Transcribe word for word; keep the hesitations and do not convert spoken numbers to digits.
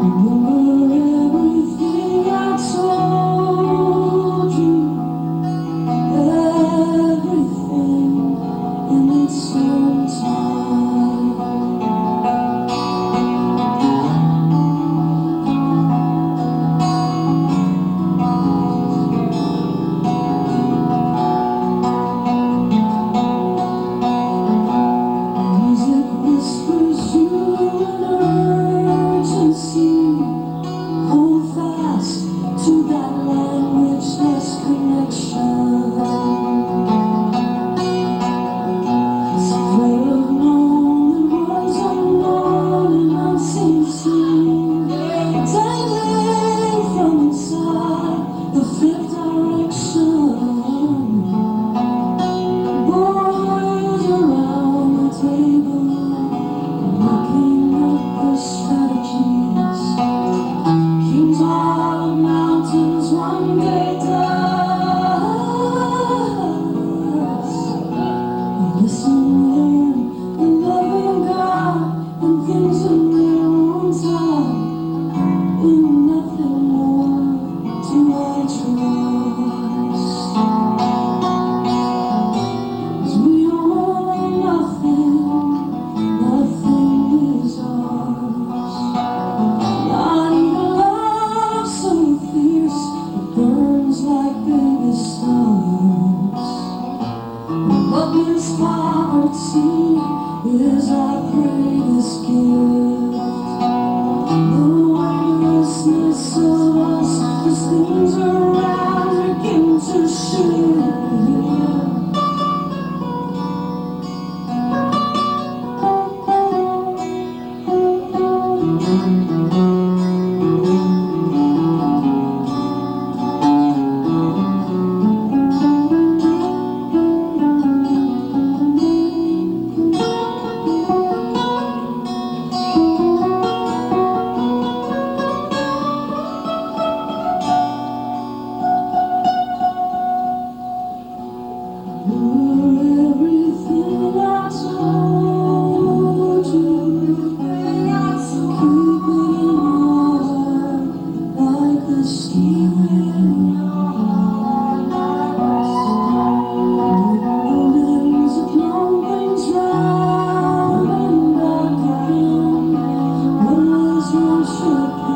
everything I told you, everything in its own time. Music whispers you an urgency. Hold fast to that languageless connection. It's a flare of known and words unknown and unseen seen, dangling from inside the fifth direction. Boys around the table, looking at the strategies. Kings of mountains one day does. Listen, learn, the loving God, and things in their own time. In nothing more do I trust. 'Cause we own nothing, nothing is ours. Not even love so fierce it burns like baby stars. But this poverty is our greatest gift. The weightlessness of us as things around begin to shift. Everything I told you, keep it in order, like the stealing winds that blow things round and back again. Words won't ship